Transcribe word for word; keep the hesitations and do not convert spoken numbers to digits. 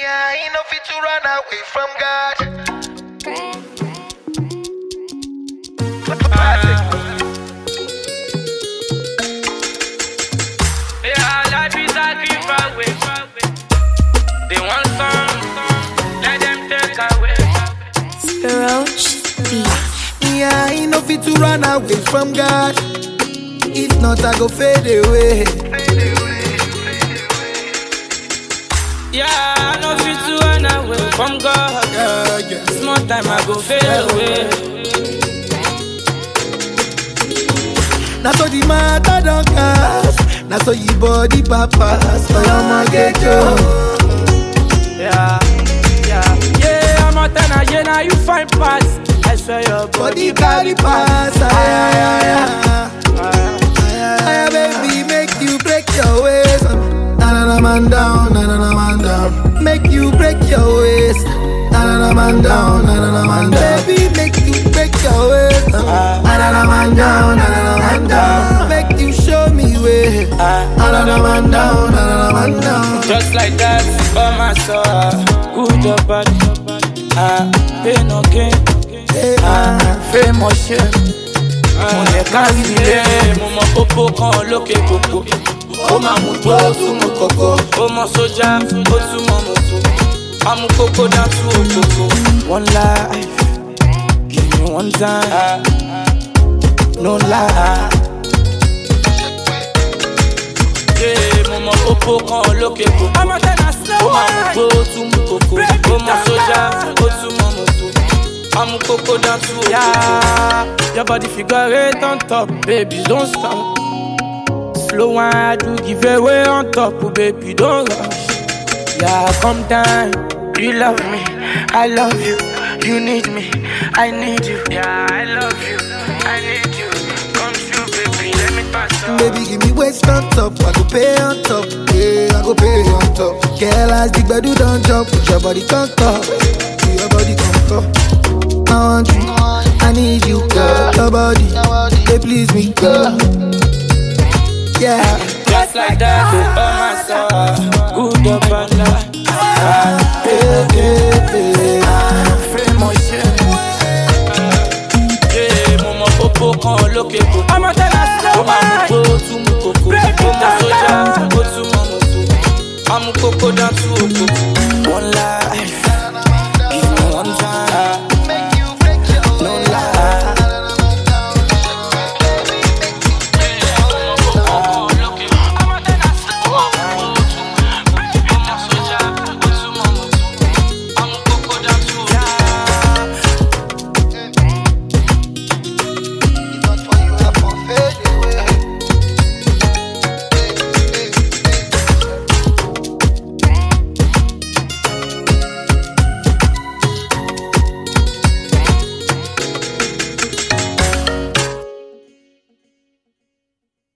Yeah, ain't no fit to run away from God. Yeah, life is a giveaway. They want some, let them take away. Roach Beat. Yeah, ain't no fit to run away from God. If not, I go fade away. Yeah, I know fit to run away from God. Yeah, yeah. Small time I go fade away. Now so the matter don't cast. Now so you body papas. So I'ma get you. Yeah, yeah, yeah. I'm a ten again, now you find pass. I swear your Body body carry pass. Ay, ay, ay, ay. Ah, Ay, baby, make you break your waist. Na na na man down, na na na man down. Make you break your waist. Na na na man down, na na na man down. Baby, make you break your waist. Na na na man down, na na na man down. Make you show me way. Na na na man down, na na na man down. Just like that, by my soul. Good or bad, ah, pain or gain, ah, fame or shame. Mo lè kárí ilé, mo mọ pópó kan lókè kòkó. Ó máa mú tó, ó tún mú kòkó. Ó mọ sójà, ó tún mọ mọ́tò. A mú kókó dá tú òkòkò. One life, give me one time, no lie. Yeah, mo mọ pópó kan lókè kòkó. Ó máa mú tó, ó tún mú kòkó. Ó mọ sójà, ó tún mọ mọ́tò. I'm a cocoa down to yeah. Your body figure eight on top, baby, don't stop. Slow one, I do give away on top, oh, baby, don't rush. Yeah, come down. You love me, I love you. You need me, I need you. Yeah, I love you, I need you. Come true, baby, let me pass up. Baby, give me waist on top, I go pay on top. Yeah, I go pay on top. Girl, as the bed do don't jump, put your body on top. Put your body on top. I want you, I need you, girl. Your body, they please me, girl. Yeah, just like that, oh my soul. Good up and down. Ah, hey, hey, hey. Fame or shame. Yeah, mo mọ pópó kan lókè kòkó. Ó máa mú